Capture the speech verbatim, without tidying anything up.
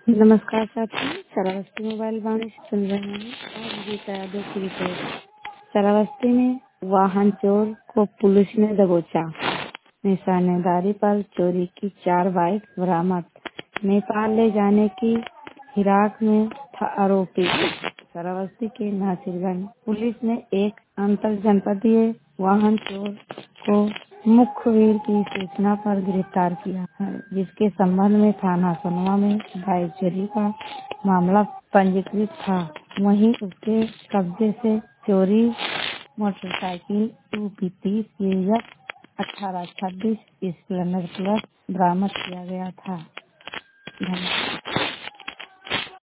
नमस्कार साथी, श्रावस्ती मोबाइल वाणी से सुन रहे हैं। आज गीता यादव की रिपोर्ट। श्रावस्ती में वाहन चोर को पुलिस ने दबोचा। निशानेदारी पर चोरी की चार बाइक बरामद। नेपाल ले जाने की फिराक में था आरोपी। श्रावस्ती के नासिरगंज पुलिस ने एक अंतर जनपदीय वाहन चोर को मुखबिर की सूचना पर गिरफ्तार किया है, जिसके संबंध में थाना सोनवा में बाइक चोरी का मामला पंजीकृत था। वहीं उसके कब्जे से चोरी मोटरसाइकिल टू पी तीस अठारह छब्बीस स्प्लेंडर प्लस बरामद किया गया था। धन्यवाद।